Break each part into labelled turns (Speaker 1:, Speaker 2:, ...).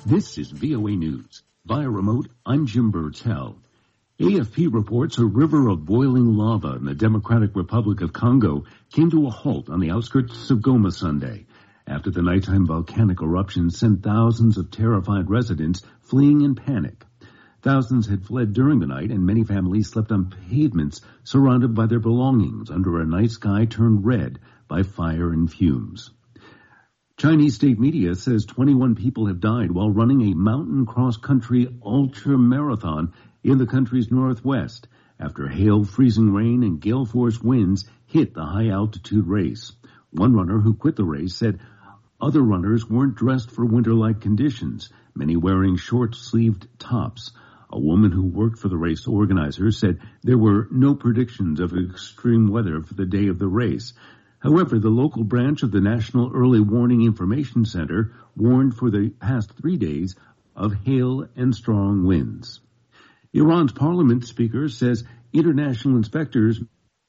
Speaker 1: This is VOA News. Via remote, I'm Jim Burtell. AFP reports a river of boiling lava in the Democratic Republic of Congo came to a halt on the outskirts of Goma Sunday after the nighttime volcanic eruption sent thousands of terrified residents fleeing in panic. Thousands had fled during the night, and many families slept on pavements surrounded by their belongings under a night sky turned red by fire and fumes. Chinese state media says 21 people have died while running a mountain cross-country ultra-marathon in the country's northwest after hail, freezing rain, and gale-force winds hit the high-altitude race. One runner who quit the race said other runners weren't dressed for winter-like conditions, many wearing short-sleeved tops. A woman who worked for the race organizers said there were no predictions of extreme weather for the day of the race. However, the local branch of the National Early Warning Information Center warned for the past 3 days of hail and strong winds. Iran's parliament speaker says international inspectors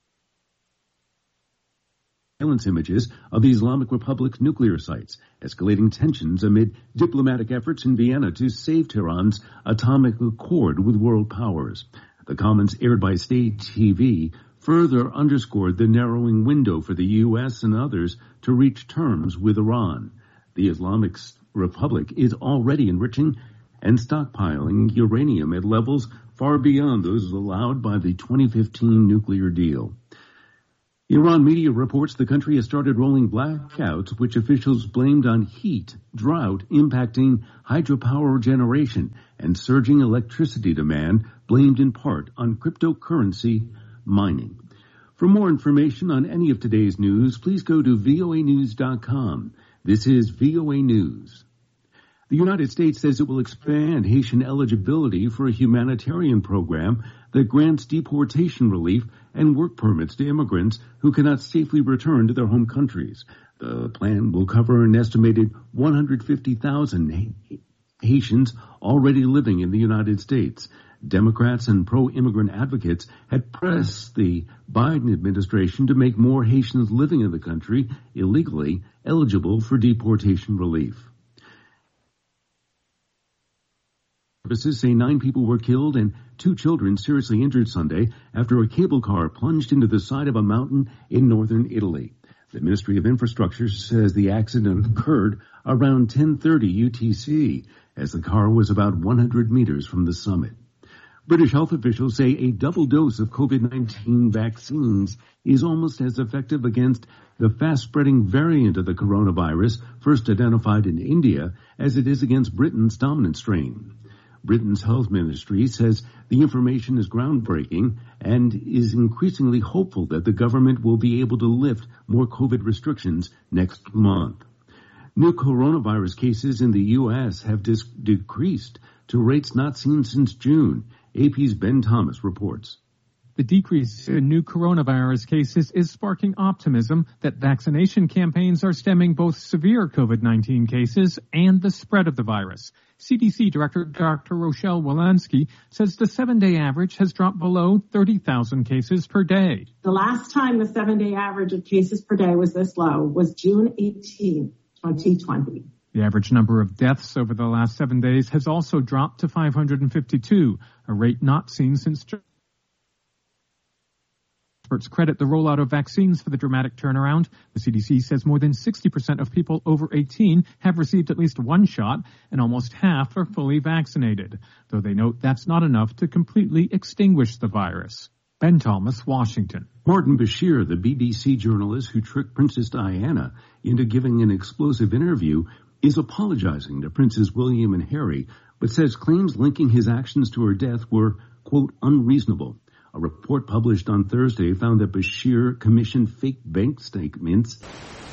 Speaker 1: surveillance images of the Islamic Republic's nuclear sites, escalating tensions amid diplomatic efforts in Vienna to save Tehran's atomic accord with world powers. The comments aired by state TV further underscored the narrowing window for the U.S. and others to reach terms with Iran. The Islamic Republic is already enriching and stockpiling uranium at levels far beyond those allowed by the 2015 nuclear deal. Iran media reports the country has started rolling blackouts, which officials blamed on heat, drought impacting hydropower generation, and surging electricity demand blamed in part on cryptocurrency mining. For more information on any of today's news, please go to voanews.com. This is VOA News. The United States says it will expand Haitian eligibility for a humanitarian program that grants deportation relief and work permits to immigrants who cannot safely return to their home countries. The plan will cover an estimated 150,000 Haitians already living in the United States. Democrats and pro-immigrant advocates had pressed the Biden administration to make more Haitians living in the country illegally eligible for deportation relief. Services say 9 people were killed and 2 children seriously injured Sunday after a cable car plunged into the side of a mountain in northern Italy. The Ministry of Infrastructure says the accident occurred around 10:30 UTC as the car was about 100 meters from the summit. British health officials say a double dose of COVID-19 vaccines is almost as effective against the fast-spreading variant of the coronavirus first identified in India as it is against Britain's dominant strain. Britain's health ministry says the information is groundbreaking and is increasingly hopeful that the government will be able to lift more COVID restrictions next month. New coronavirus cases in the U.S. have decreased to rates not seen since June. AP's Ben Thomas reports.
Speaker 2: The decrease in new coronavirus cases is sparking optimism that vaccination campaigns are stemming both severe COVID-19 cases and the spread of the virus. CDC Director Dr. Rochelle Walensky says the 7-day average has dropped below 30,000 cases per day.
Speaker 3: The last time the 7-day average of cases per day was this low was June 18, 2020.
Speaker 2: The average number of deaths over the last 7 days has also dropped to 552, a rate not seen since Experts credit the rollout of vaccines for the dramatic turnaround. The CDC says more than 60% of people over 18 have received at least one shot, and almost half are fully vaccinated, though they note that's not enough to completely extinguish the virus. Ben Thomas, Washington.
Speaker 1: Martin Bashir, the BBC journalist who tricked Princess Diana into giving an explosive interview, is apologizing to Princes William and Harry, but says claims linking his actions to her death were, quote, unreasonable. A report published on Thursday found that Bashir commissioned fake bank statements